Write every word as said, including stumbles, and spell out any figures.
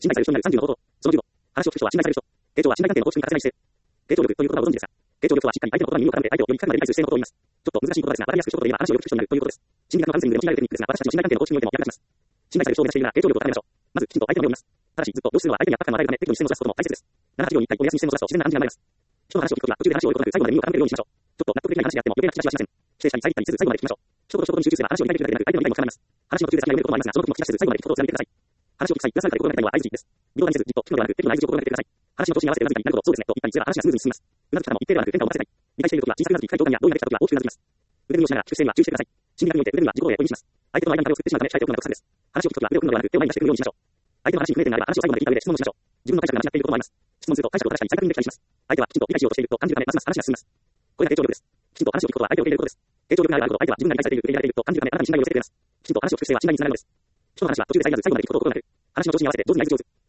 信頼される人になるさんじゅうの方法。そのじゅうご、話を聞く人は信頼される人。傾聴は信頼関係の構築に欠かせない姿勢。傾聴力という言葉をご存知ですか？傾聴力とはしっかり相手の言葉に耳を傾けて相手をより深くまで理解する姿勢のことを言います。ちょっと難しい言葉ですが、わかりやすく一言で言えば話をよく聞く人になるということです。心理学のカウンセリングでも信頼テクニックですが、私たちの信頼関係の構築においても役立ちます。信頼される人を目指しているなら傾聴力を高めましょう。まずきちんと相手の目を見ます。ただし、ずっと要するのは相手に圧迫感を与えるため適度に視線をずらすことも大切です。ななはちびょうにいっかいお休み視線をずらすと自然な感じが生まれます。人の話を聞くときは途中で話を終えることなく最後まで耳を傾けるようにしましょう。ちょっと納得できない話であっても余計な口出しはしません。否定したり遮ったりせず最後まで聞きましょう。一言一言に集中すれば話を理解できるだけでなく相手の理解も深まります。話の途中で先が読めることもありますが、その時も聞き出せず最後まで聞くことを貫いてください。話を聞く際、皆さんから心がけたいのは相槌です。微動だにせずじっと聞くのではなく、適度な相槌を心がけてください。話の調子に合わせてうなずいたりなるほど、そうですねと言ったりすれば話がスムーズに進みます。うなずき方も一定ではなく変化を任せたい。理解しているときは小さくうなずき、深い共感や同意ができたときは大きくうなずきます。腕組みをしながら聞く姿勢には注意してください。心理学において腕組みは自己防衛を意味します。相手との間に壁を作ってしまうため控えておくのが特策です。話を聞くときは腕を組むのではなく手を前に出して組むようにしましょう。相手の話に不明点があれば話を最後まで聞いた上で質問もしましょう。自分の解釈が間違っていることもあります。質問すると解釈を正したり再確認できたりします。相手はきちんと理解しようとしていると感じるためますます話が進みます。これが傾聴力です。きちんと話を聞くことは相手を受け入れることです。傾聴力があるほど相手は自分が理解されている、受け入れられていると感じるためあなたに信頼を寄せてくれます。きちんと話を聞く姿勢は信頼につながるのです。人の話は途中で遮らず最後まで聞くことを心がける。話の調子に合わせて上手に相槌を打つ。